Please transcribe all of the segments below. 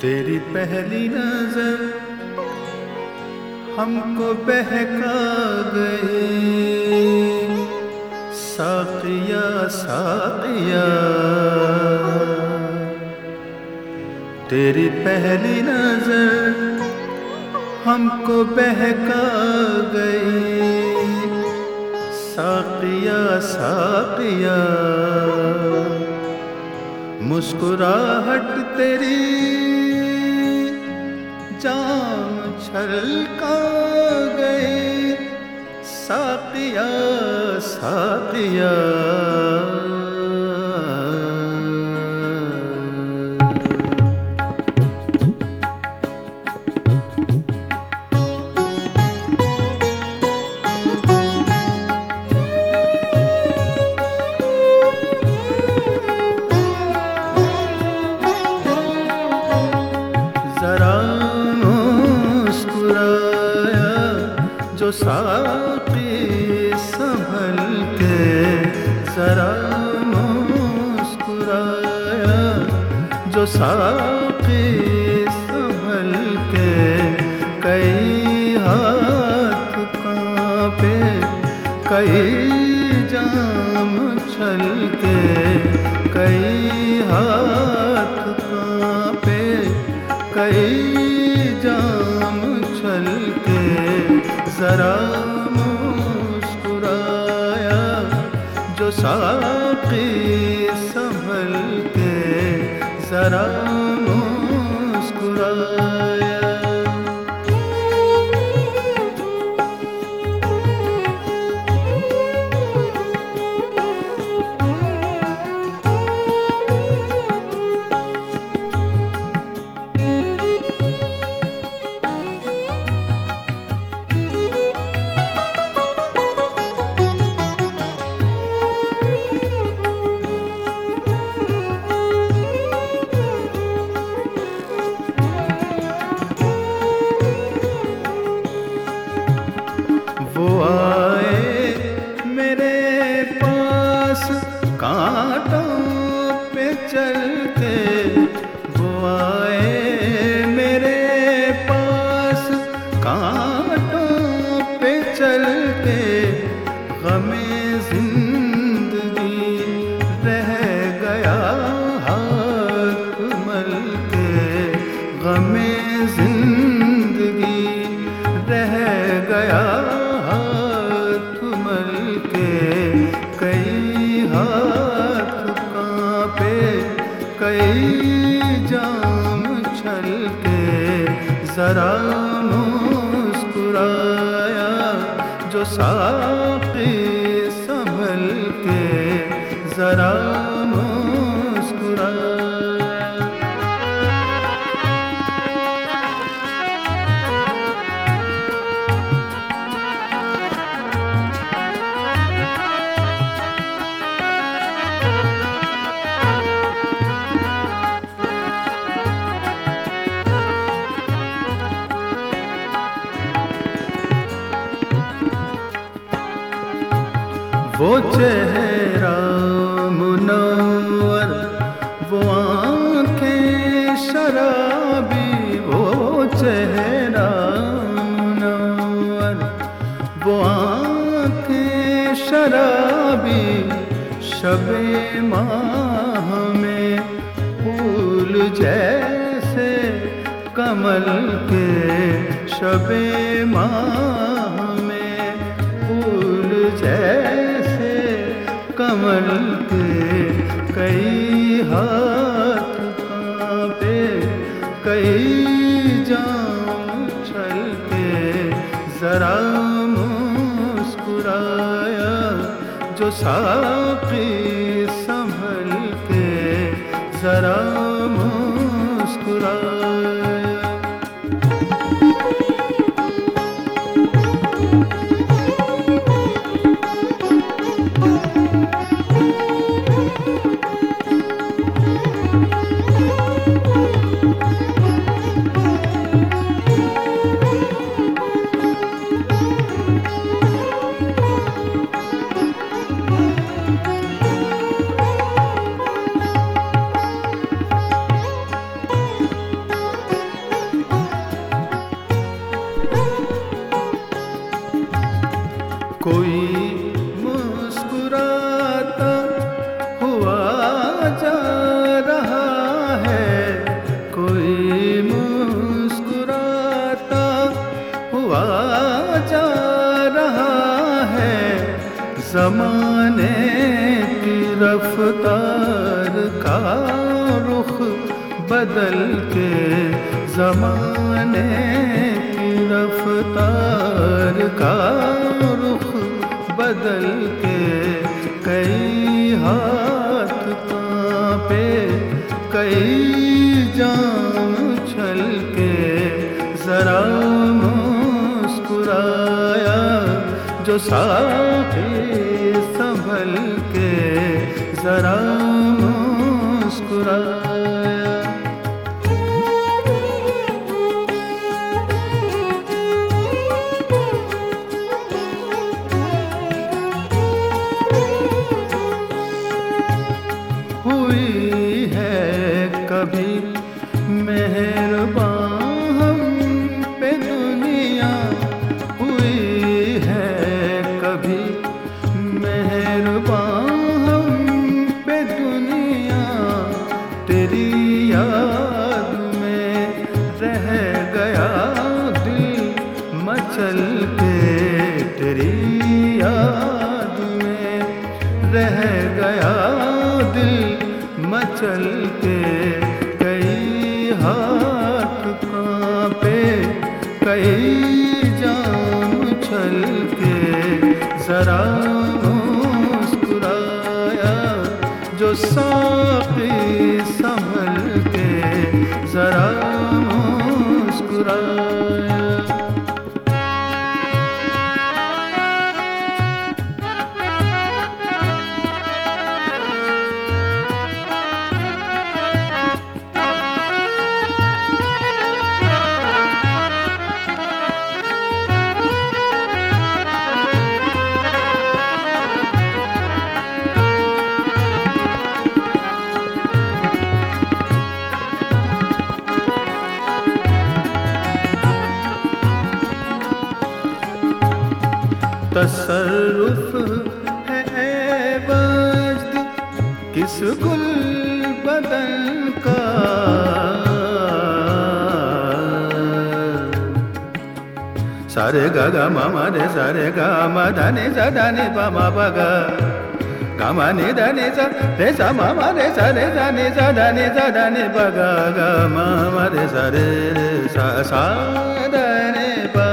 तेरी पहली नजर हमको बहका गई। साक़िया साक़िया तेरी पहली नजर हमको बहका गई। साक़िया साक़िया मुस्कुराहट तेरी जाम छलका गई। साक़िया साक़िया जो साक़ी संभल के, ज़रा मुस्कुराया जो साक़ी संभल के। कई हाथ कांपे कई जाम छलके। कई हाथ कांपे कई जाम छलके। ज़रा मुस्कुराया जो साक़ी संभल के। ज़रा मुस्कुराया। वो आए मेरे पास कांटों पे चलते। वो आए मेरे पास कांटों पे चलते। ग़मे ज़िंदगी रह गया हाथ मल के। ग़मे ज़िंदगी रह गया कई हाथ कांपे कई जाम छलके। ज़रा मुस्कुराया जो साक़ी संभल के। ज़रा मुस्कुराया। वो चेहरा मुनव्वर वो आँखें शराबी। वो चेहरा मुनव्वर वो आँखें शराबी। शबे माह में फूल जैसे कमल के। शबे माह में फूल जैसे कमल के। कई हाथ कांपे कई जाम छलके। ज़रा मुस्कुराया जो साक़ी संभल के। ज़रा मुस्कुराया। रफ्तार का रुख बदल के, ज़माने की रफ्तार का रुख बदल के, कई हाथ कांपे कई जाम छलके, जरा मुस्कुराया जो साक़ी संभल के, जरा मुस्कुराया। हुई है कभी मेहरबान हम पे दुनिया, हुई है कभी मेहरबान हम पे दुनिया, तेरी याद में रह गया दिल मचल के, तेरी याद में रह गया दिल मचल के, कई हाथ कांपे कई जाम छल के, जरा मुस्कुराया जो साक़ी संभल के, जरा मुस्कुराया। तसर्रुफ है ऐ वज्द किस गुल बदन का, सारे गा गा मा मा रे सारे गा मा धा नि सा धा नि पा मा पा गा, गा मा नि धा नि सा रे सा मा मा रे सा रे सा नि सा धा नि सा धा नि पा गा, गा मा मा रे सा रे रे सा सा धा नि पा,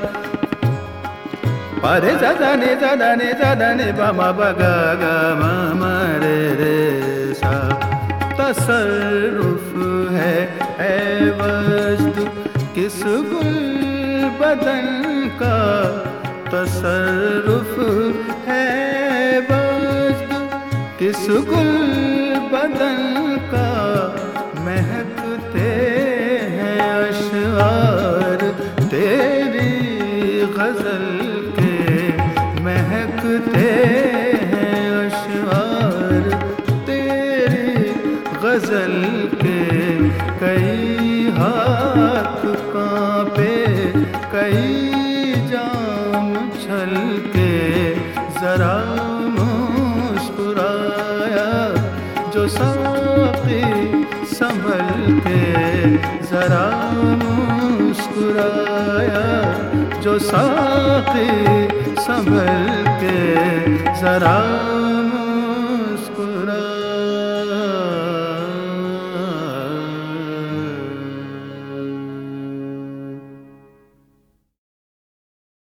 पा रे सा धा नि सा धा नि सा धा नि पा मा पा गा, गा मा मा रे रे सा। तसर्रुफ है ऐ वज्द किस गुल बदन का, तसर्रुफ है वज्द किस गुल बदन का, महकते हैं अशआर तेरी गजल के, महकते हैं अशआर तेरी गजल के, कई हाथ कांपे कई जाम छल के, जरा मुस्कुराया जो साक़ी संभल के, जरा मुस्कुराया जो साक़ी संभल के, जरा